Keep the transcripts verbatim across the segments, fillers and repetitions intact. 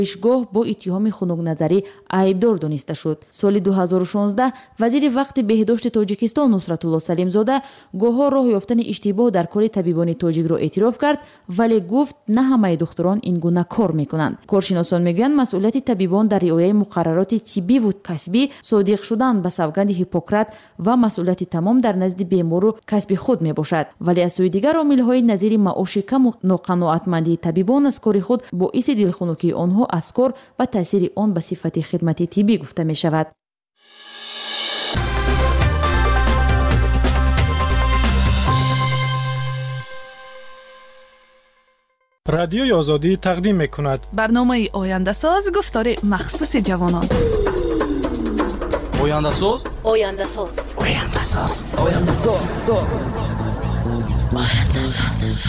دانشگاه با اتهام خنک عیبدار دانسته شد. سال دو هزار و شانزده وزیر وقت بهداشت تاجیکستان نصرتالله سلیمزاده گواه راه یافتن اشتباه در کار طبیبان تاجیک را اعتراف کرد، ولی گفت نه همه دکتران این گونه کار میکنند. کارشناسان میگویند مسئولیت طبیبان در رعایت مقررات طبی و کسبی، صادق شدن به سوگند هیپوکرات و مسئولیت تمام در نزد بیمار و کسب خود میباشد. ولی از سوی دیگر عامل‌های نظیر معاش کم و ناقناعتمندی طبیبان از کار خود باعث دلخنکی آنها از کار و تاثیر آن به صفت خدمت طبی گفته می شود. رادیوی آزادی تقدیم می کند برنامه آینده ساز، گفتار مخصوص جوانان. آینده ساز آینده ساز آینده ساز آینده ساز آینده ساز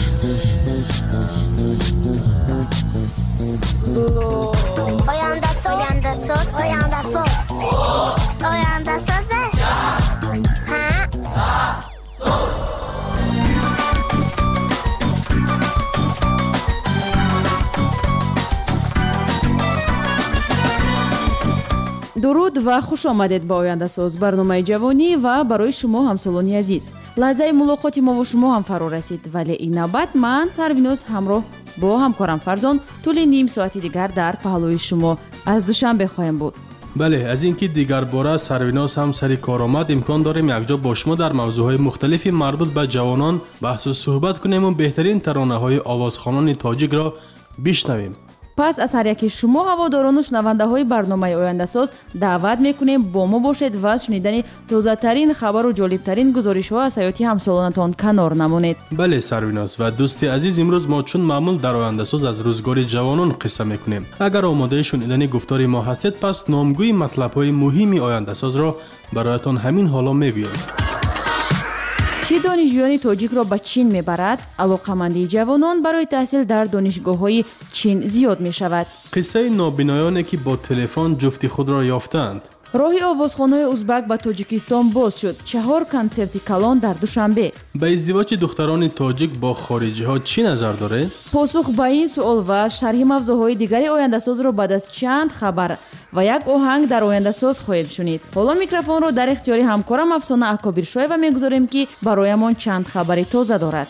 آینده ساز آینده ساز آینده ساز آینده ساز درود و خوش آمدید به آینده ساز، برنامه جوانی و برای شما همسالانی عزیز. لحظه ملاقات ما و شما هم فرا رسید، ولی این نوبت من سرویناز همراه با همکارم فرزان طول نیم ساعتی دیگر در پهلوی شما از دوشنبه خواهیم بود. بله، از اینکه دیگر باره سرویناز هم سری کار آمد، امکان داریم یکجا با شما در موضوعهای مختلفی مربوط به جوانان بحث و صحبت کنیم و بهترین ترانه های آوازخوانان تاجیک را بشنویم. پس از هر یکی شما هواداران و شنونده های برنامه آینده ساز دعوت میکنیم با ما باشید و از شنیدن تازه ترین خبر و جالب ترین گزارش ها از حیات همسالانتان کنار نمانید. بله سرویناز و دوستی عزیز، امروز ما چون معمول در آینده ساز از روزگار جوانان قصه میکنیم. اگر آماده شنیدن گفتار ما هستید، پس نامگوی مطلب های مهمی آینده ساز را برایتان همین حالا میگویم. چی دانشجویان تاجیک را به چین میبرد؟ علاقه‌مندی جوانان برای تحصیل در دانشگاه‌های چین زیاد میشود. قصه نابینایانی که با تلفن جفت خود را یافتند. راه آوازخوان‌های ازبک به تاجیکستان باز شد. چهار کنسرت کلان در دوشنبه. به ازدواج دختران تاجیک با خارجی ها چی نظر دارید؟ پاسخ به این سوال و شرح موضوعهای دیگری آینده ساز را بعد از چند خبر و یک آهنگ در آینده ساز خواهید شنید. حالا میکروفون رو در اختیار همکارم افسانه اکابرشایو میگذاریم که برایمان چند خبر تازه دارد.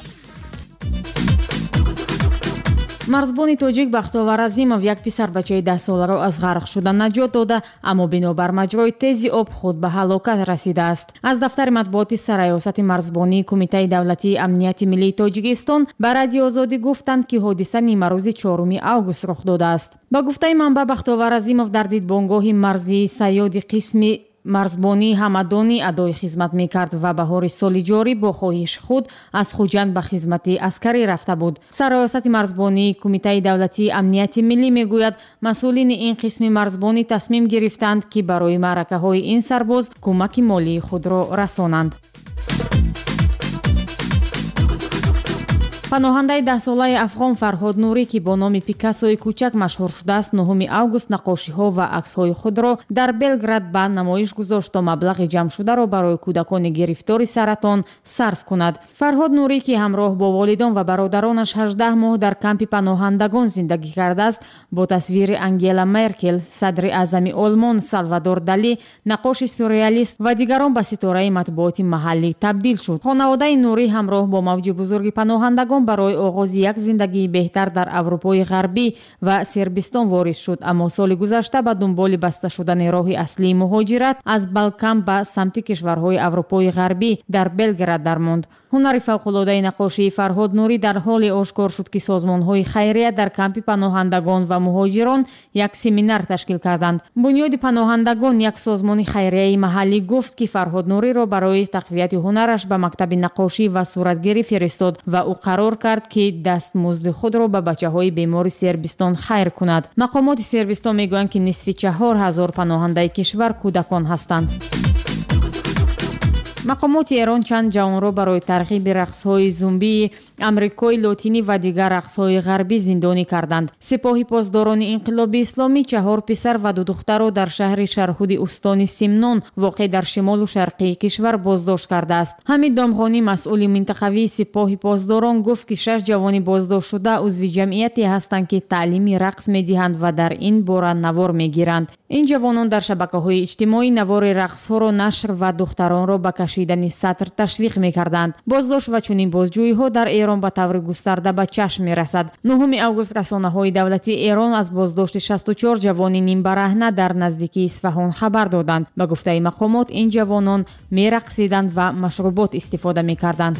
مرزبانی توجیک بختیار عظیمов یک پسر بچه ده ساله را از غرق شدن نجات داده، اما بنابر مجرای تیز آب خود به هلاکت رسیده است. از دفتر مطبوعات سرریاست مرزبانی کمیته دولتی امنیت ملی تاجیکستان به رادیو آزادی گفتند که حادثه نیمه روز چهارم آگوست رخ داده است. با گفته منبع بختیار عظیمov در دیدبانگاه مرزی صیاد قسمی مرزبانی همدانی ادای خدمت میکرد و بهار سال جاری با خواهش خود از خوجند به خدمت عسکری رفته بود. سرریاست مرزبانی کمیته دولتی امنیت ملی میگوید مسئولین این قسم مرزبانی تصمیم گرفتند که برای معرکه های این سرباز کمک مالی خود را رسانند. پناهنده ده ساله افغان فرهاد نوری که با نام پیکاسوی کوچک مشهور شده است، نهم آگوست نقاشی ها و عکس های خود را در بلگراد به نمایش گذاشت تا مبلغ جمع شده را برای کودکان گرفتار سرطان صرف کند. فرهاد نوری که همراه با والدان و برادرانش هجده ماه در کمپ پناهندگان زندگی کرده است، با تصویر انگلا مرکل، صدر اعظم آلمان سالوادور دالی، نقاش سورئالیست و دیگران به ستاره مطبوعات محلی تبدیل شد. خانواده نوری همراه با موج بزرگ پناهندگان برای آغاز یک زندگی بهتر در اروپای غربی و صربستان وارد شد، اما سال گذشته به دنبال بسته شدن راه اصلی مهاجرت از بالکان به سمت کشورهای اروپای غربی در بلگراد درماند. هنر فوق‌العاده نقاشی فرهاد نوری در حال آشکار شد که سازمان‌های خیریه در کمپ پناهندگان و مهاجران یک سمینار تشکیل کردند. بنیاد پناهندگان، یک سازمان خیریه محلی، گفت که فرهاد نوری را برای تقویت هنرش به مکتب نقاشی و صورتگری فرستاد و او قرار کرد که دستمزد خود را به بچه‌های بیمار صربستان خیر کند. مقامات صربستان میگویند که نصف چهار هزار پناهنده کشور کودکان هستند. мақомоти эрон чанд ҷавонро барои тарғиби рақсҳои зумбии амрикои лотинӣ ва дигар рақсҳои ғарбӣ зиндонӣ карданд. сипоҳи поздорони инқилоби исломӣ чаҳор писар ва ду духтарро дар шаҳри шарҳуди устони Симнон воқеъ дар шимолу шарқии кишвар боздошт кардааст. ҳамид домғонӣ масъули минтақавии сипоҳи поздорон гуфт ки шаш ҷавони боздоштшуда узви ҷамъияте ҳастанд ки таълими рақс медиҳанд ва дар ин бора навор мегиранд. ин ҷавонон дар шабакаҳои иҷтимоӣ навори рақсҳоро нашр ва духтаронро ба кашидани сатр ташвиқ мекарданд. боздошт ва чунин бозҷӯиҳо дар Эрон ба таври густарда ба чашм мерасад. нӯҳуми август расонаҳои давлатии Эрон аз боздошти шасту чор ҷавони нимбараҳна дар наздикии Исфаҳон хабар доданд. ба гуфтаи мақомот ин ҷавонон мерақсиданд ва машрубот истифода мекарданд.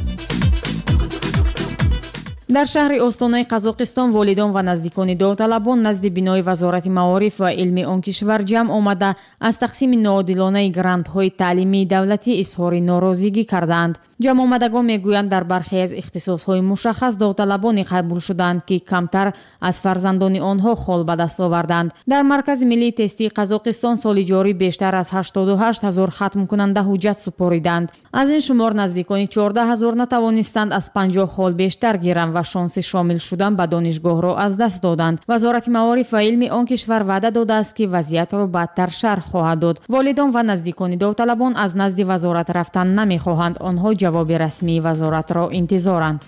дар шаҳри остонаи Қазоқистон волидон ва наздикони довталабон назди бинои вазорати маориф ва илми он кишвар ҷамъ омада аз тақсими ноодилонаи грантҳои таълимии давлатӣ изҳори норозигӣ кардаанд. ҷамъомадагон мегӯянд дар бархе аз ихтисосҳои мушаххас довталабоне қабул шуданд ки камтар аз фарзандони онҳо хол ба даст оварданд. дар маркази миллии тестии Қазоқистон соли ҷорӣ бештар аз ҳаштоду ҳашт ҳазор хатмкунанда ҳуҷҷат супориданд. аз ин шумор наздикони чордаҳ ҳазор натавонистанд аз панҷоҳ хол бештар гиранд ва шонси шомил шудан ба донишгоҳро аз даст доданд. вазорати маориф ва илми он кишвар ваъда додааст ки вазъиятро бадтар шарҳ хоҳад дод. волидон ва наздикони довталабон аз назди вазорат рафтан намехоҳанд. онҳо ҷавоби расмии вазоратро интизоранд.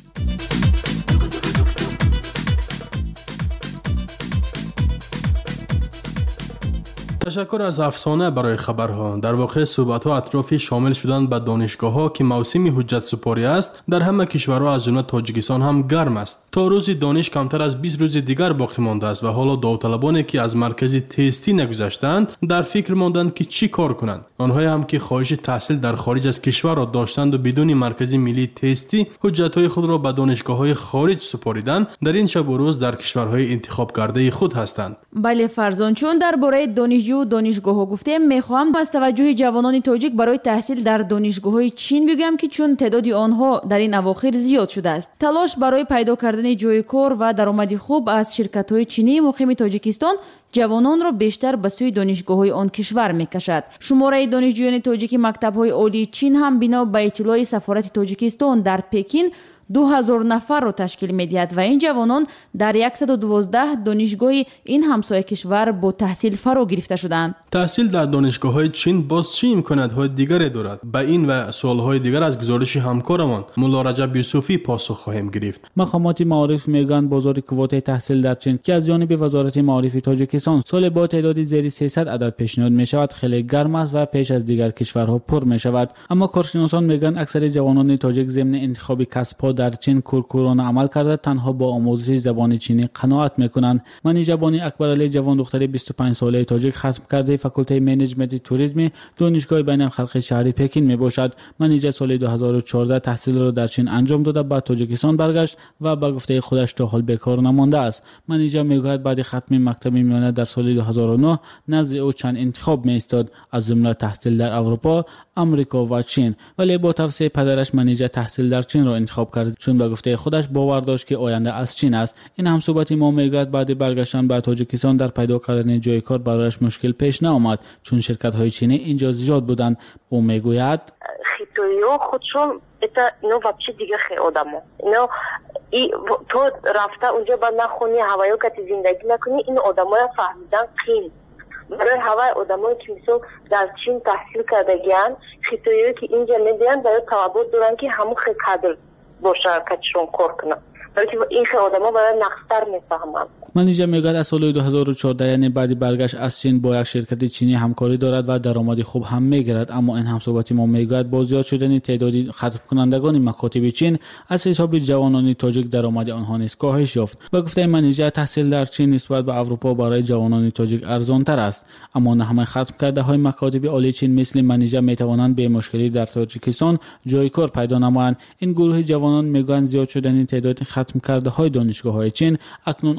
تشکر از افسانه برای خبرها. در واقع صحبت‌ها اطراف شامل شدن به دانشگاه‌ها که موسم حجت سپاری است در همه کشورها از جمله تاجیکستان هم گرم است. تا روز دانش کمتر از بیست روز دیگر باقی مانده است و حالا داوطلبانی که از مرکز تستی نگذشتند در فکر ماندند که چی کار کنند. آنهایی هم که خواهش تحصیل در خارج از کشور را داشتند و بدون مرکز ملی تستی حجت‌های خود را به دانشگاه‌های خارج سپاریدند در این شب و روز در کشورهای انتخاب کرده خود هستند. بله فرزان، چون درباره دانشجو دانشگاه‌ها گفتیم، می‌خواهم از توجه جوانان تاجیک برای تحصیل در دانشگاه‌های چین بگویم که چون تعداد آنها در این اواخر زیاد شده است. تلاش برای پیدا کردن جای کار و درآمد خوب از شرکت‌های چینی مقیم تاجیکستان جوانان را بیشتر به سوی دانشگاه‌های آن کشور می‌کشد. شماره دانشجویان تاجیک مکتب‌های عالی چین هم بنا به اطلاع سفارت تاجیکستان در پکین دو هزار نفر را تشکیل می‌دهد و این جوانان در صد و دوازده دانشگاه این همسایه کشور با تحصیل فرا گرفته شدند. تحصیل در دانشگاه‌های چین باز چه امکانات‌های دیگری دارد؟ به این و سوال‌های دیگر از گزارش همکارمان مولا رجب یوسفی پاسخ خواهیم گرفت. مقامات معارف میگویند بازار کوتای تحصیل در چین که از جانب وزارت معارف تاجیکستان سال با تعدادی زیر سیصد عدد پیشنهاد می‌شود خیلی گرم است و پیش از دیگر کشورها پر می‌شود. اما کارشناسان میگویند اکثر جوانان تاجیک ضمن انتخاب کسب‌ها در چین کورکورانه عمل کرده تنها با آموزش زبان چینی قناعت میکنند. منی جبانی اکبرعلی جوان دختر بیست و پنج ساله تاجیک ختم کرده فاکولته منیجمنت توریسم دانشگاه بین الخلق شهری پکین میباشد. منیجر سال دو هزار و چهارده تحصیل را در چین انجام داده به تاجیکستان برگشت و به گفته خودش تا حال بیکار نمانده است. منیجر میگوید بعد ختم مکتب میانه در سال دو هزار و نه نزد او چند انتخاب میایستاد، از جمله تحصیل در اروپا، آمریکا و چین، ولی با توصیه پدرش منیجر تحصیل در چین را انتخاب کرد چون به گفته خودش باور داشت که آینده از چین است. این هم صحبت ما میگوید بعد برگشتن به تاجیکستان در پیدا کردن جای کار برایش مشکل پیش نآمد چون شرکت های چینی اینجا زیاد بودند. او میگوید خیتویو خودشون اتا اینو вообще دیگه خیلی آدمو اینو ای تو رفته اونجا بعد نخونی هوایو کتی زندگی نکنی این آدمای فهمیدن قیم برای هوای آدمایی که مثلا در چین تحصیل کردگیان خیتویو که اینجا میدین برای توابط دارن که همون خیلی قدر با شرکتشون کار کنن بلکه این خیلی آدم ها برای نقصتر میفهمن. منیجر میگوید از سال دو هزار و چهارده یعنی بعد برگشت از چین با یک شرکت چینی همکاری دارد و درآمد خوب هم میگیرد. اما این همصحبتی ما میگوید با زیاد شدن تعداد ختم کنندگان مکاتب چین از حساب جوانان تاجیک درآمد آنها نیز کاهش یافت. با گفته منیجر تحصیل در چین نسبت به اروپا برای جوانان تاجیک ارزان تر است. اما نه همه ختم کرده های مکاتب عالی چین مثل منیجر میتوانند به مشکلی در تاجیکستان جای کار پیدا نمایند. این گروه جوانان میگویند زیاد شدن تعداد ختم کرده های دانشگاه های چین اکنون آنها را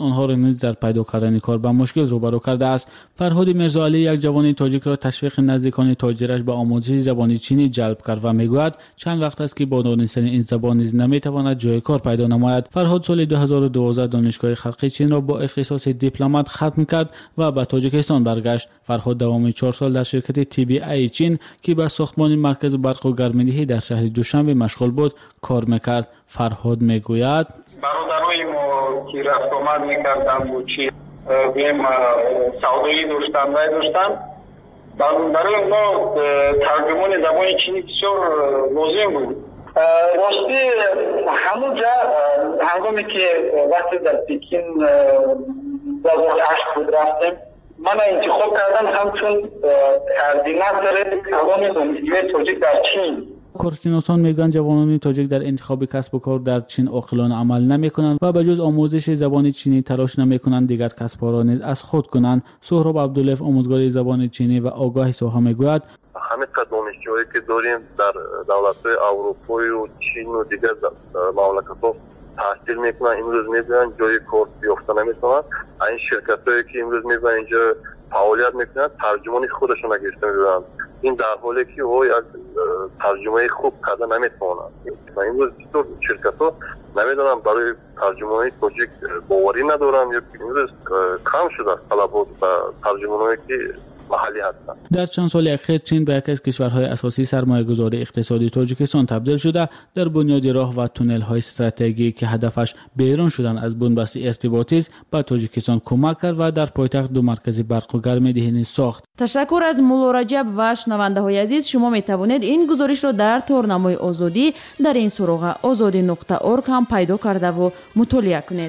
نیز در پیدا کردن کار با مشکل روبرو کرده است. فرهاد میرزاعلی یک جوان تاجیک را تشویق نزدیکان تاجرش به آموزش زبان چینی جلب کرد و میگوید چند وقت است که با دانستن این زبان نیز نمیتواند جای کار پیدا نماید. فرهاد سال دو هزار و دوازده دانشگاه خلقی چین را با اختصاص دیپلمات ختم کرد و به تاجیکستان برگشت. فرهاد دوام چهار سال در شرکت تی بی ای چین که به ساختمان مرکز برق و گرم‌دهی در شهر دوشنبه مشغول بود کار میکرد. فرهاد میگوید برادرای ما که رفت آمد میکردن و چی بیم سودایی داشتن و داشتن برای ما ترجمان زبان چینی بسیار لازم بود. راستی همونجا هنگامی که وقتی در پکین در واقع عشق بود رفتیم من انتخاب کردم همچون کاردیناتور زبان دانشجوی تاجیک در چین. کارشناسان میگن جوانان تاجیک در انتخاب کسب و کار در چین عاقلانه عمل نمیکنند و به جز آموزش زبان چینی تلاش نمیکنند دیگر کسب و کار نیز از خود کنند. سهراب عبداللطیف آموزگار زبان چینی و آگاه ساحه میگوید همه دانشجوهایی که داریم در دولت‌های اروپایی و چین و دیگر مملکت‌ها تحصیل میکنن امروز میبینن جای کار یافته نمیتونن. این شرکت‌هایی که امروز میبینن اینجا فعالیت میکنن ترجمانی خودشون گرفته میبرن. این در حالی که او یک ترجمه خوب کرده نمیتونن. و امروز چطور شرکت‌ها نمیدونم برای ترجمانی تاجیک باوری ندارن یا امروز کم شده طلبات و ترجمانایی که محلی هستند. در چند سال اخیر چین به یکی از کشورهای اساسی سرمایه‌گذاری اقتصادی تاجیکستان تبدیل شده. در بنیاد راه و تونل‌های استراتژیکی که هدفش بیرون شدن از بنبست ارتباطی است به تاجیکستان کمک کرد و در پایتخت دو مرکز برق و گرم‌دهی ساخت. تشکر از مولا رجب و شنونده‌های عزیز. شما می‌توانید این گزارش را در تورنمای آزادی در این سراغ آزادی نقطه اورگ هم پیدا کرده و مطالعه کنید.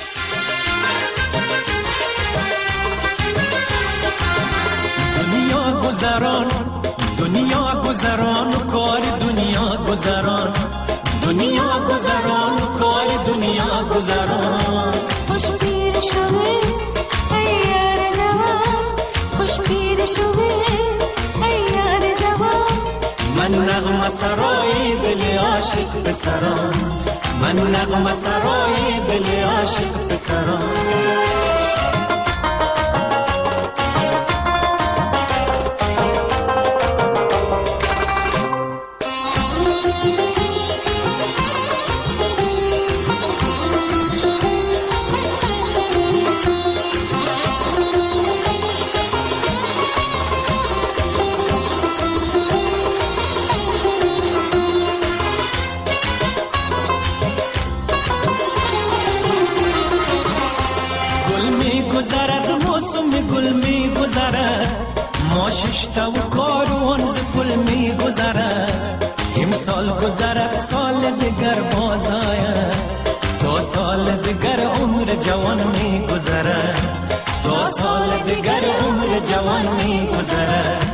گذران دنیا گذران و کار دنیا گذران دنیا گذران و کار دنیا گذران خوش پیر شوی ای یار جوان خوش پیر شوی ای یار جوان من نغمه سرای دل عاشق پسران من نغمه سرای دل عاشق پسران گل می گذرد ما ششتا و کاروان ز پل می گذرد امسال گذرد سال دیگر باز آید تا سال دیگر عمر جوان می گذرد تا سال دیگر عمر جوان می گذرد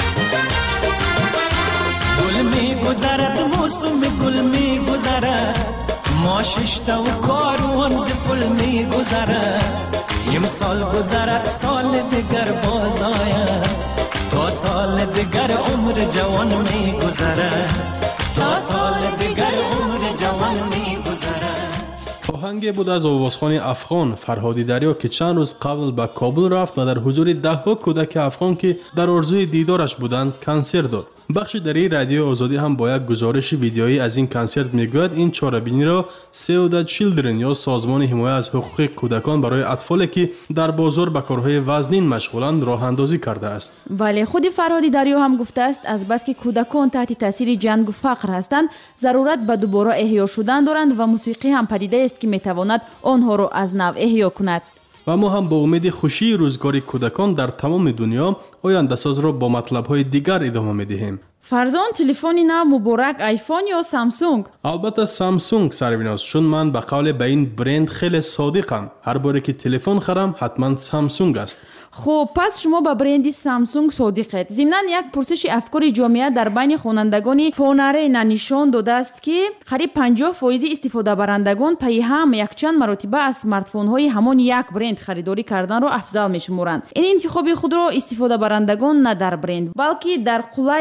گل می گذرد موسم گل می گذرد ما ششتا و کاروان ز پل می گذرد امسال گذرد سال دیگر باز آید تا سال دیگر عمر جوان می گذرد تا سال دیگر عمر جوان می گذرد. آهنگی بود از آوازخوان افغان فرهادی دریا که چند روز قبل به کابل رفت و در حضور ده ها کودک افغان که در آرزوی دیدارش بودند کنسرت داد. بخش دری رادیو آزادی هم با یک گزارش ویدیویی از این کنسرت میگوید این چاره‌بینی را Save the Children یا سازمان حمایت از حقوق کودکان برای اطفالی که در بازار به کارهای وزنین مشغولند راه اندازی کرده است. بله، خود فرهادی دریا هم گفته است از بس که کودکان تحت تاثیر جنگ و فقر هستند ضرورت به دوباره احیا شدن دارند و موسیقی هم پدیده است که میتواند آنها را از نو احیا کند. و ما هم با امید خوشی روزگار کودکان در تمام دنیا آینده ساز را با مطلب‌های دیگر ادامه می‌دهیم. فرزان تلفنی نو مبارک آیفون یا سامسونگ؟ البته سامسونگ سرویناست، چون من به قول به این برند خیلی صادقم. هر باری که تلفن خرم حتما سامسونگ است. خب پس شما به برند سامسونگ صادقید. ضمناً یک پرسش افکار جامعه در بین خوانندگان فونره نشان داده است که قریب پنجاه درصد استفاده برندگان پی هم یک چند مرتبه از اسمارت فون های همان یک برند خریداری کردن را افضل میشمارند. این انتخاب خود را استفاده برندگان نه در برند بلکه در قلای بودن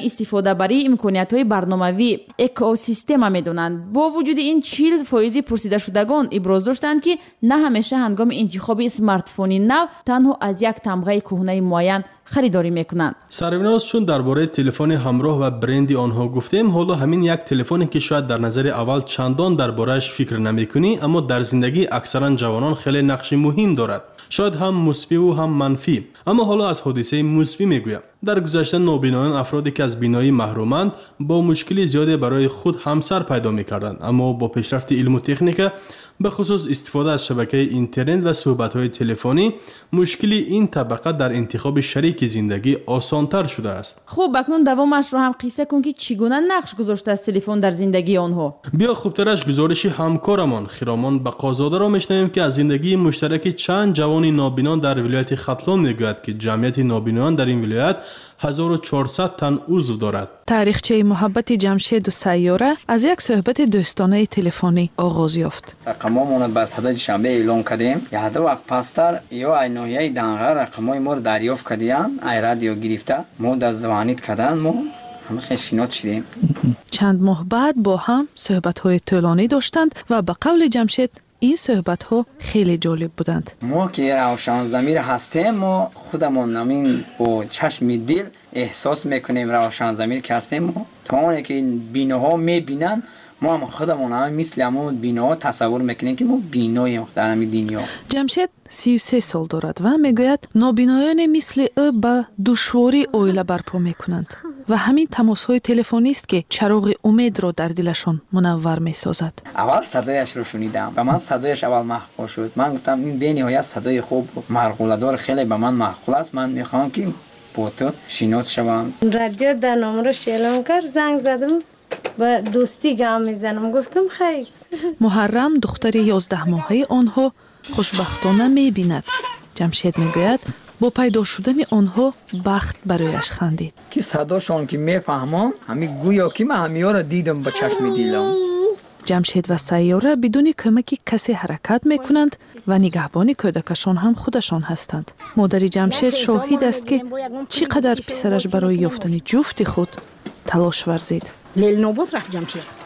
истифодабарии имкониятҳои барномавӣ экосистема медонанд. бо вуҷуди ин чил фоизи пурсидашудагон иброз доштанд ки на ҳамеша ҳангоми интихоби смартфони нав танҳо аз як тамғаи кӯҳнаи муайян خریداری میکنند. سرویناز چون درباره تلفن همراه و برندی آنها گفتیم، حالا همین یک تلفنی که شاید در نظر اول چندان درباره‌اش فکر نمی‌کنی، اما در زندگی اکثرا جوانان خیلی نقش مهم دارد. شاید هم مثبت و هم منفی. اما حالا از حادثه مثبت میگویم. در گذشته نابینایان افرادی که از بینایی محرومند با مشکلی زیادی برای خود همسر پیدا می‌کردند، اما با پیشرفت علم و تکنیک به خصوص استفاده از شبکه اینترنت و صحبت‌های تلفنی مشکلی این طبقه در انتخاب شریک زندگی آسان‌تر شده است. خوب اکنون دوامش رو هم قصه کن که چگونه نقش گذاشته است تلفن در زندگی آنها. بیا خوبترش گزارش همکارمان خرامان بقازاده را میشنویم که از زندگی مشترک چند جوان نابینا در ولایت ختلان میگوید که جمعیت نابینایان در این ولایت هزار و چهارصد تن عضو دارد. تاریخچه محبت جمشید و سیاره از یک صحبت دوستانه تلفنی آغاز یافت. رقممون بر صدای شنبه اعلام کردیم. یه دو وقت پستر یا ای نوعی دنگر رقمای ما رو دریافت کردیم. ای رادیو گرفته ما در زبانیت کردن ما همه خشینات شدیم. چند ماه بعد با هم صحبت‌های طولانی داشتند و به قول جمشید این صحبت‌ها خیلی جالب بودند. ما که روشن ضمیر هستیم، ما خودمون همین با چشم دل احساس میکنیم روشن ضمیر که هستیم. ما تا اونی که این بیناها میبینن، ما هم خودمون هم مثل همون بیناها تصور میکنیم که ما بیناییم در همین دنیا. جمشید سی و سه سال دارد و میگوید نابینایان مثل او با دشواری اویله برپا میکنند و همین تماس‌های تلفنی است که چراغ امید را در دلشان منور می‌سازد. اول صدایش رو شنیدم و من صدایش اول محبوب شد. من گفتم این به نهایت صدای خوب مرغوله‌دار خیلی به من محبوب است. من می‌خوام که با تو شناس شوم. رادیو در نمرش اعلام کرد، زنگ زدم و دوستی گام میزنم. گفتم خیر. محرم دختر یازده ماهه آنها خوشبختانه می‌بیند. جمشید میگوید با پیدا شدن آنها بخت برایش خندید. که صداشون که میفهمم همین گویا که من همی‌ها را دیدم با چشم دلم. جمشید و سیاره بدون کمک کسی حرکت میکنند و نگهبان کودکشان هم خودشان هستند. مادر جمشید شاهد است که چقدر پسرش برای یافتن جفت خود تلاش ورزید. لیل نوبت رفت جمشید.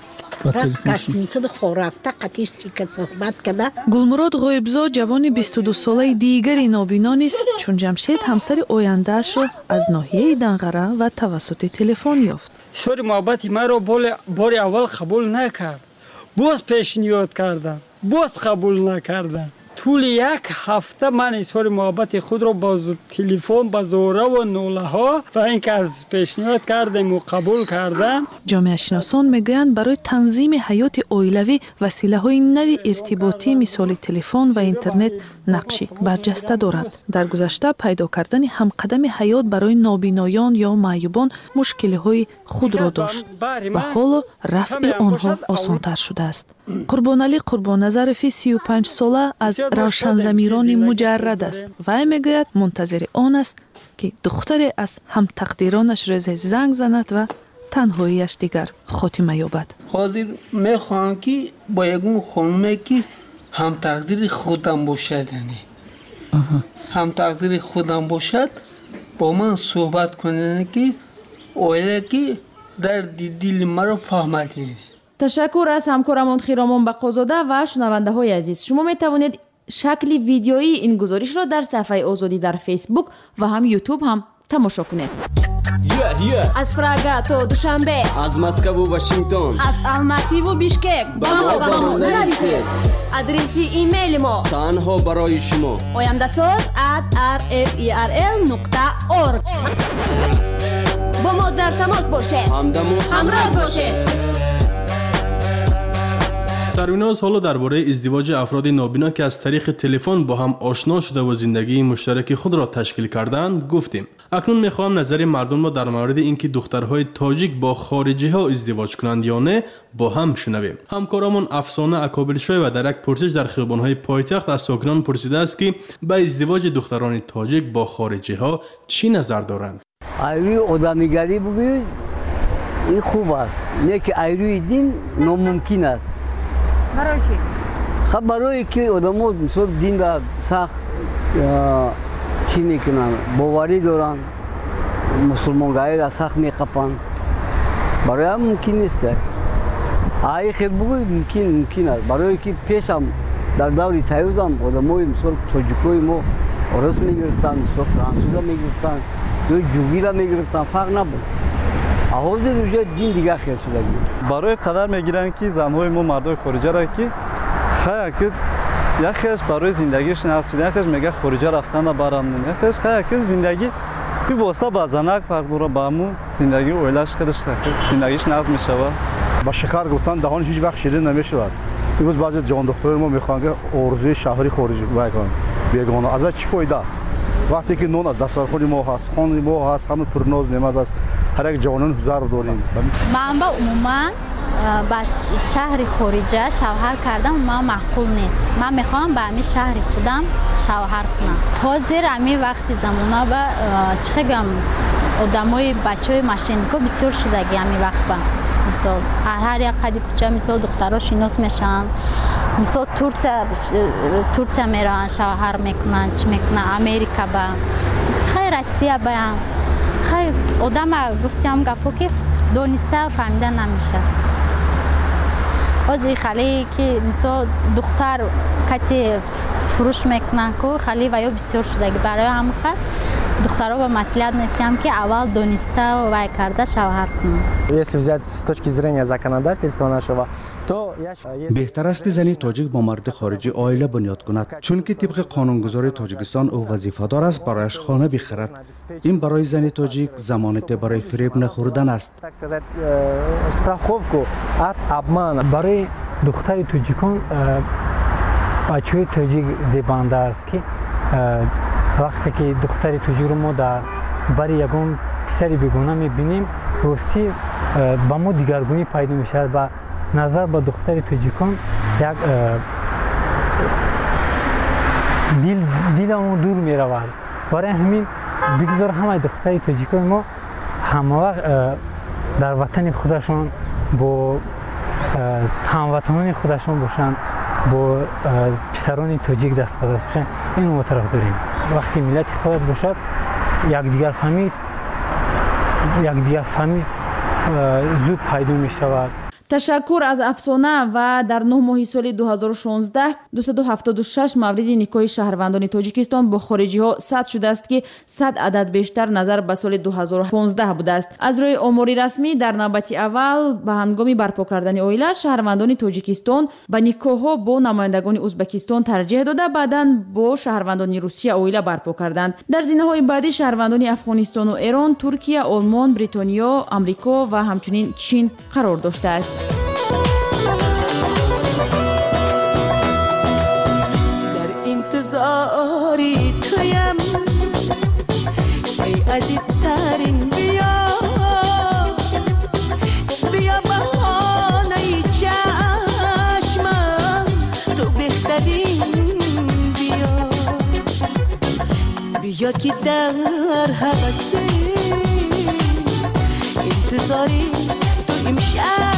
گلمراد غایبزا جوان بیست و دو ساله دیگری نابینا نیست، چون جمشید همسر آینده‌اش را از ناحیه دنغره و توسط تلفن یافت. سر محبت ما را بار اول قبول نکرد. باز پیشنهاد کردم. باز قبول نکردم. طول یک هفته من اظهار محبت خود را با تلفن با زوره و نوله ها و اینکه از پیشنهاد کردم و قبول کردم. جامعه شناسان میگویند برای تنظیم حیات عائلوی وسیله های نوی ارتباطی مثل تلفن و اینترنت نقشی برجسته دارند. در گذشته پیدا کردن همقدم حیات برای نابینایان یا معیوبان مشکل های خود را داشت و حالا رفع آنها آسان‌تر شده است. قربانعلی قربان‌نظرفی سی و پنج ساله از روشن ضمیران مجرد است و میگوید منتظر آن است که دختر از هم تقدیرانش روز زنگ زند و تنهاییش دیگر خاتمه یابد. حاضر میخواهم که با یگون خانمه که هم تقدیر خودم باشد، یعنی هم تقدیر خودم باشد با من صحبت کنه که اوله که در دل مرا فهمد. تشکر از همکارمان خرامان بقازاده و شنونده های عزیز. شما می توانید شکل ویدیویی این گزارش را در صفحه آزادی در فیسبوک و هم یوتیوب هم تماشا کنید. Yeah, yeah. از پراگا تا دوشنبه، از مسکو و واشنگتن، از الماتی و بیشکک با ما با ما نرسید. ادرسی ایمیل ما تنها برای شما oyandasos at r f e r l نقطه org. با ما در تماس باشه، همدم و همراه باشه. سرویناز حالا درباره ازدواج افراد نابینا که از طریق تلفن با هم آشنا شده و زندگی مشترک خود را تشکیل کردند گفتیم. اکنون میخواهم نظر مردم را در مورد اینکه دخترهای تاجیک با خارجی ها ازدواج کنند یا نه با هم شنویم. همکارمان افسانه اکابرشای و در یک پرسش در خیابان‌های پایتخت از ساکنان پرسیده است که به ازدواج دختران تاجیک با خارجی ها چی نظر دارند. ایروی آدمیگری بگوید این خوب است، نه که ایروی دین ناممکن است. برای چی؟ خب برای که آدم‌ها مثلا دین را سخت چی میکنن، باوری دارن، مسلمانگری را سخت میقپن. برای هم ممکن نیست. ای خیلی بگوی ممکن ممکن است. برای که پیش هم در دوری تایید هم آدمای مثل تاجیکای ما آرس میگرفتن، مثل فرانسوزا میگرفتن، یا جوگیرا میگرفتن، فرق نبود. آواز روزه دین دیگه خیلی شده. برای قدر میگیرن که زنهای ما مردای خارجی را که خیلی که یکیش برای زندگیش نقص شده، یکیش میگه خارجی رفتن را برام نمیاد، یکیش خیلی که زندگی بی واسطه با زنک فرق داره با همون زندگی اویلش خودش زندگیش نقص میشه. با شکر گفتن دهان هیچ وقت شیرین نمیشود. امروز بعضی جان دکتر ما میخوان که ارزوی شهری خارجی بکنن بیگانه از چی فایده؟ وقتی که نون از دسترخوان ما هست، خان ما هست، همه پرناز نماز است، هر یک جوانان هزار داریم. من با عموما با شهر خارجه شوهر کردم ما معقول نیست. من میخوام به همین شهر خودم شوهر کنم. حاضر همین وقتی زمانه با چه گم آدمای بچهای ماشینیکا بسیار شدگی همین وقت با مثلا هر هر یک قدی کوچه مثلا دخترها شناس میشن، مثلا ترکیه ترکیه میرن شوهر میکنن، چه میکنن امریکا با خیر روسیه با خیر آدم گفتم گپو که دونیسته فهمیده نمیشه. از این خالی که مثلا دختر کتی فروش میکنن که خالی و یا بسیار شده برای همون خیر دخترها با مسئولیت میخوام که اول دونسته و وای کرده شوهر کنن. Если взять с точки зрения законодательства нашего, то بهتر است که زنی تاجیک با مرد خارجی عائله بنیاد کند، چون که طبق قانونگذاری تاجیکستان او وظیفه‌دار است برایش خانه بخرد. این برای زنی تاجیک ضمانت برای فریب نخوردن است. так сказать, страховку от обмана. برای دختر تاجیکان بچه‌های تاجیک زیبنده است که وقتی که دختر تاجیک رو ما در برای یگان پسری بیگانه میبینیم راستی با ما دیگرگونی پیدا میشه و نظر با دختر تاجیکان یک دیل دیلمون دور میرود. برای همین بگذار همه دختر تاجیکان ما همه وقت در وطن خودشان با هموطنان خودشان باشند، با پسران تاجیک دست به دست باشند. این ما طرف داریم. وقتی ملت خود باشد یک دیگر فهمید یک دیگر فهمید زود پیدا می شود. تشکر از افسانه و در نه ماه سال دو هزار و شانزده دویست و هفتاد و شش مورد نیکای شهروندان تاجیکستان با خارجی ها ثبت شده است که صد عدد بیشتر نظر به سال دو هزار و پانزده بوده است. از روی آماری رسمی در نوبت اول به هنگام برپا کردن عائله شهروندان تاجیکستان به نیکاها با نمایندگان ازبکستان ترجیح داده بعداً با شهروندان روسیه عائله برپا کردند. در زینه های بعدی شهروندان افغانستان و ایران، ترکیه، آلمان، بریتانیا، آمریکا و همچنین چین قرار داشته است. انتظاری تویم ای عزیزترین بیا بیا بهانه چشمم تو بهترین بیا بیا که در حوثی انتظاری تو امشب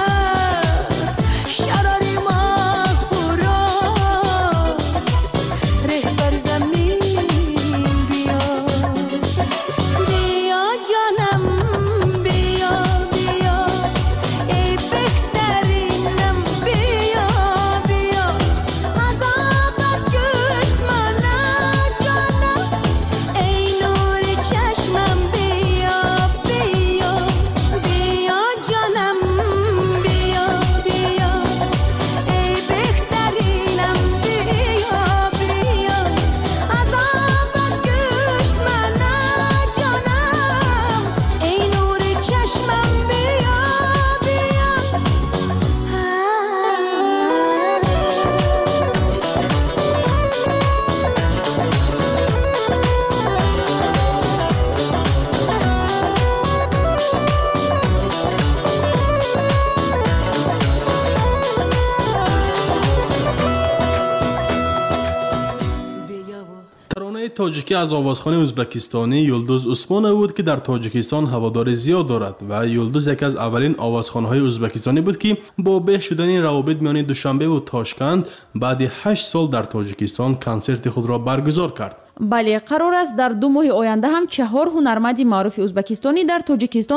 تاجیکی از آوازخوان ازبکستانی یلدوز عثمان بود که در تاجیکستان هوادار زیاد دارد و یلدوز یکی از اولین آوازخوان‌های ازبکستانی بود که با به شدن روابط میان دوشنبه و تاشکند بعد هشت سال در تاجیکستان کنسرت خود را برگزار کرد. بله، قرار است در دو ماه آینده هم چهار هنرمند معروف ازبکستانی در تاجیکستان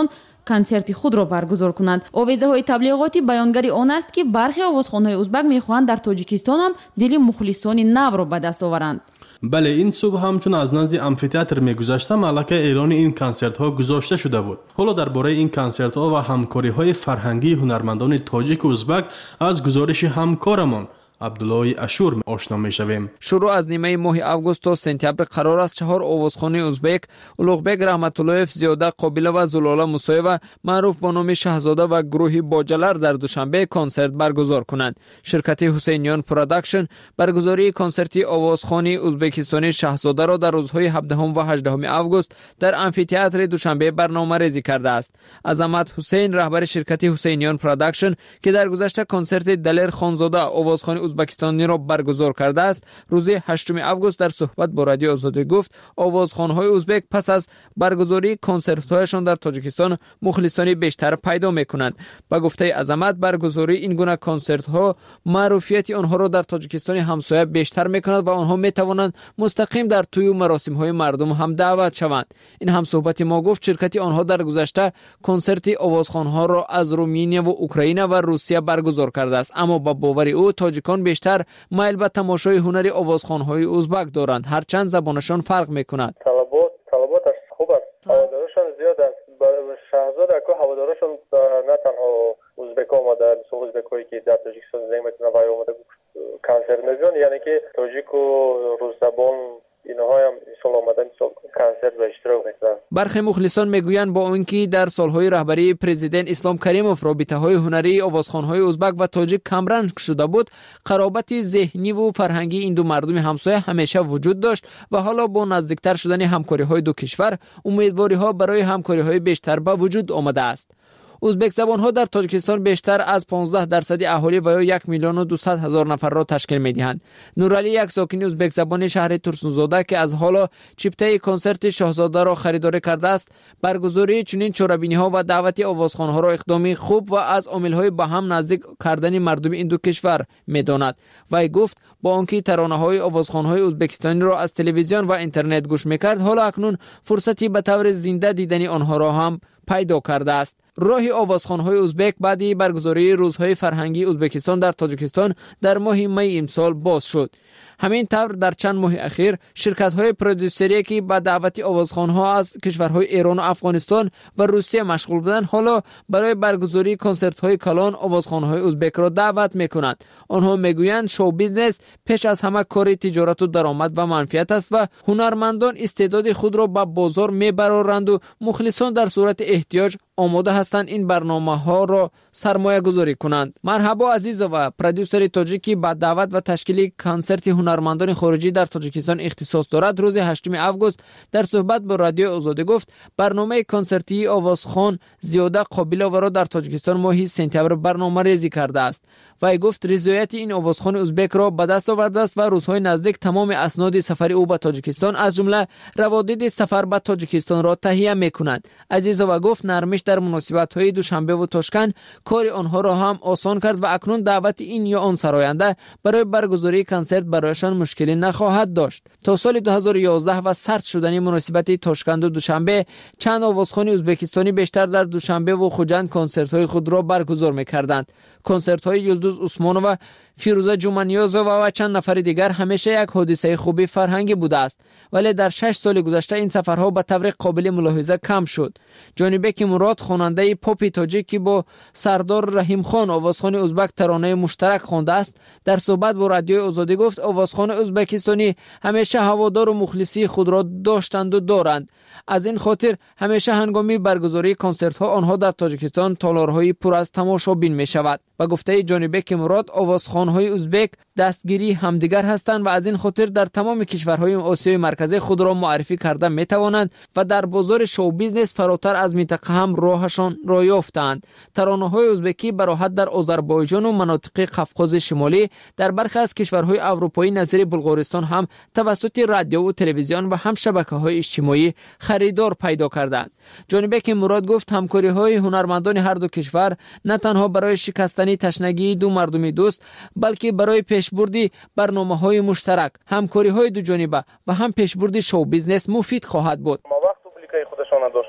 концерти худро баргузор кунанд. овезаҳои таблиғотӣ байонгари он аст ки бархи овозхонҳои узбак мехоҳанд дар тоҷикистон ҳам дили мухлисони навро ба даст оваранд. бале ин субҳ ҳамчун аз назди амфитеатр мегузаштам аллакай эълони ин консертҳо гузошта шуда буд. ҳоло дар бораи ин консертҳо ва ҳамкориҳои фарҳангии ҳунармандони тоҷику узбак аз гузориши ҳамкорамон абдуллои ашур ошно мешавем. шуруъ аз нимаи моҳи август то сентябр қарор аст чаҳор овозхони узбек улуғбек раҳматуллоев, зиёда қобила ва зулола мусоева маъруф бо номи шаҳзода ва гурӯҳи боҷалар дар душанбе консерт баргузор кунанд. ширкати ҳусейниён продакшн баргузории консерти овозхони ӯзбекистони шаҳзодаро дар рӯзҳои ҳабдаҳум ва ҳаждаҳуми август дар амфитеатри душанбе барномарезӣ кардааст. азамат ҳусейн, раҳбари ширкати ҳусейниён продакшн, ки дар гузашта консерти далер хонзода овозхони ӯзбекистониро баргузор кардааст, рӯзи ҳаштуми август дар суҳбат бо радиои Озодӣ гуфт, овозхонҳои ӯзбек пас аз баргузории консертҳояшон дар Тоҷикистон мухлисони бештар пайдо мекунанд. ба гуфтаи Азамат, баргузории ин гуна консертҳо маъруфияти онҳоро дар Тоҷикистони ҳамсоя бештар мекунад ва онҳо метавонанд мустақим дар тӯю маросимҳои мардум ҳам даъват шаванд. ин ҳамсӯҳбати мо гуфт, ширкати онҳо дар гузашта консерти овозхонҳоро аз Руминияву Украина ва Русия баргузор кардааст, аммо ба бовари ӯ тоҷикон бештар майл ба тамошои ҳунари овозхонҳои узбак доранд, ҳарчанд забонашон фарқ мекунад. талабот талаботаш хуб аст, ҳаводорашон зиёд аст. шаҳзода ко ҳаводорашон на танҳо ӯзбекҳо омада, мисол ӯзбекҳое ки дар Тоҷикистон зиндагӣ мекунанд, вай омада консерт мезунанд, яъне ки тоҷику рӯззабон инҳоям мисол омада мисол консерт ва иштирок мекунанд. бархе мухлисон мегӯянд бо он ки дар солҳои раҳбарии президент Ислом Каримов робитаҳои ҳунарии овозхонҳои узбак ва тоҷик камранг шуда буд, қаробати зеҳниву фарҳангии ин ду мардуми ҳамсоя ҳамеша вуҷуд дошт ва ҳоло бо наздиктар шудани ҳамкориҳои ду кишвар умедвориҳо барои ҳамкориҳои бештар ба вуҷуд омадааст. ӯзбекзабонҳо дар Тоҷикистон бештар аз понздаҳ дарсади аҳолӣ ва ё як миллиону дусад ҳазор нафарро ташкил медиҳанд. Нуралӣ, як сокини ӯзбекзабони шаҳри Турсунзода, ки аз ҳоло чиптаи консерти шоҳзодаро харидорӣ кардааст, баргузории чунин чорабиниҳо ва даъвати овозхонҳоро иқдоми хуб ва аз омилҳои ба ҳам наздик кардани мардуми ин ду кишвар медонад. Вай гуфт, бо он ки таронаҳои овозхонҳои ӯзбекистониро аз телевизион ва интернет гӯш мекард, ҳоло акнун фурсати ба таври зинда дидани онҳоро ҳам пайдо кардааст. роҳи овозхонҳои ӯзбек баъди баргузории рӯзҳои фарҳангии Ӯзбекистон дар Тоҷикистон дар моҳи майи имсол боз шуд. ҳамин тавр дар чанд моҳи ахир ширкатҳои продюсерие ки ба даъвати овозхонҳо аз кишварҳои Эрону Афғонистон ва Русия машғул буданд, ҳоло барои баргузории консертҳои калон овозхонҳои ӯзбекро даъват мекунанд. онҳо мегӯянд шоу-бизнес пеш аз ҳама кори тиҷорату даромад ва манфиат аст ва ҳунармандон истеъдоди худро ба бозор мебароранду мухлисон дар сурати эҳтиёҷ омода ҳастанд ин барномаҳоро сармоягузорӣ кунанд. Марҳабо Азизова, продюсери тоҷик ки ба даъват ва ташкили консерти ҳунармандони хориҷӣ дар Тоҷикистон ихтисос дорад, рӯзи ҳаштуми август дар суҳбат бо радиои Озодӣ гуфт, барномаи консертии овозхон Зиёда Қобилованро дар Тоҷикистон моҳи сентябр барномарезӣ кардааст. вай гуфт, ризояти ин овозхони ӯзбекро ба даст овардааст ва рӯзҳои наздик тамоми асноди сафари ӯ ба Тоҷикистон, аз ҷумла раводиди сафар ба Тоҷикистонро таҳия мекунад. Азизова гуфт, нармиш дар муносибатҳои Душанбеву Тошкан кори онҳоро ҳам осон кард ва акнун даъвати ин ё он сароянда барои баргузории консерт барояшон мушкилӣ нахоҳад дошт. то соли ду ҳазору ёздаҳ ва сард шудани муносибати Тошканду Душанбе, чанд овозхони ӯзбекистонӣ бештар дар Душанбеву Хуҷанд консертҳои худро баргузор мекарданд. консертҳои Юлдуз Усмонова, Фирӯза Ҷуманиёзова ва чанд нафари дигар ҳамеша як ҳодисаи хуби фарҳангӣ будааст, вале дар шаш соли гузашта ин сафарҳо ба таври қобили мулоҳиза кам шуд. Ҷонибеки Мурод, хонандаи попи тоҷик ки бо Сардор Раҳимхон овозхони ӯзбак таронаи муштарак хондааст, дар суҳбат бо радиои Озодӣ гуфт, овозхони ӯзбекистонӣ ҳамеша ҳаводору мухлисии худро доштанду доранд. аз ин хотир ҳамеша ҳангоми баргузории консертҳо онҳо дар Тоҷикистон толорҳои пур аз тамошобин мешавад. ба гуфтаи Ҷонибеки Мурод, овозхонҳои ӯзбек дастгирии ҳамдигар ҳастанд ва аз ин хотир дар тамоми кишварҳои Осиёи марказӣ худро муаррифӣ карда метавонанд ва дар бозори шоу-бизнес фаротар аз минтақа ҳам роҳашонро ёфтаанд. таронаҳои ӯзбекӣ бароҳат дар Озарбойҷону манотиқи Қавқози шимолӣ, дар бархе аз кишварҳои аврупоӣ назири Булғористон ҳам тавассути радиову телевизион ва ҳам шабакаҳои иҷтимоӣ харидор пайдо карданд. Ҷонибеки Мурод гуфт, ҳамкориҳои ҳунармандони ҳарду кишвар на танҳо барои шикастани ташнагии ду мардуми дӯст, балки барои пешбурди барномаҳои муштарак, ҳамкориҳои дуҷониба ва ҳам пешбурди шоу-бизнес муфид хоҳад буд. ма вақт публикаи худашона доштанд,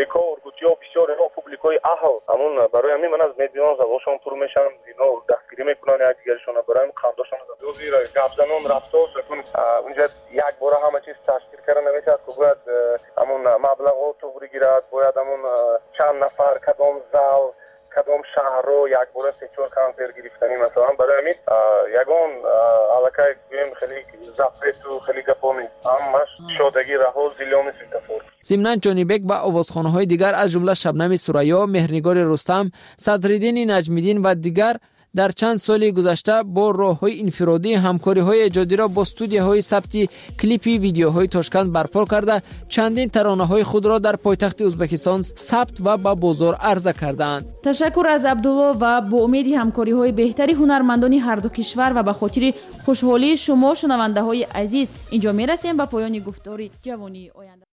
бекор гутиё бисёр ино публикои аҳл ҳамун барои ҳамин ман аз медиён завошон пур мешавам ино дастгирӣ мекунанд якдигаршон барои қандошон зир гапзанон рафтор закун унҷа як бора ҳама чиз ташкил карда намешавад ки бояд ҳамун маблағҳо туғри гирад бояд ҳамун чанд нафар кадом зал кадом шаҳрро якбора се чор консер гирифтани масалан барои ҳамин ягон аллакай гӯем хеле запрету хеле гапо нест ҳамаш шодагӣ раҳо зилёни светофор. зимнан ҷонибек ба овозхонаҳои дигар аз ҷумла шабнами сурайё, меҳрнигори рустам, садриддини наҷмиддин ва дигар дар чанд соли гузашта бо роҳҳои инфиродӣ ҳамкориҳои эҷодиро бо студияҳои сабти клипи видеоҳои Тошканд барпо карда чандин таронаҳои худро дар пойтахти Ӯзбекистон сабт ва ба бозор арза кардаанд. ташаккур аз Абдулло ва бо умеди ҳамкориҳои беҳтари ҳунармандони ҳарду кишвар ва ба хотири хушҳолии шумо шунавандаҳои азиз инҷо мерасем ба поёни гуфтори ҷавонии оянда.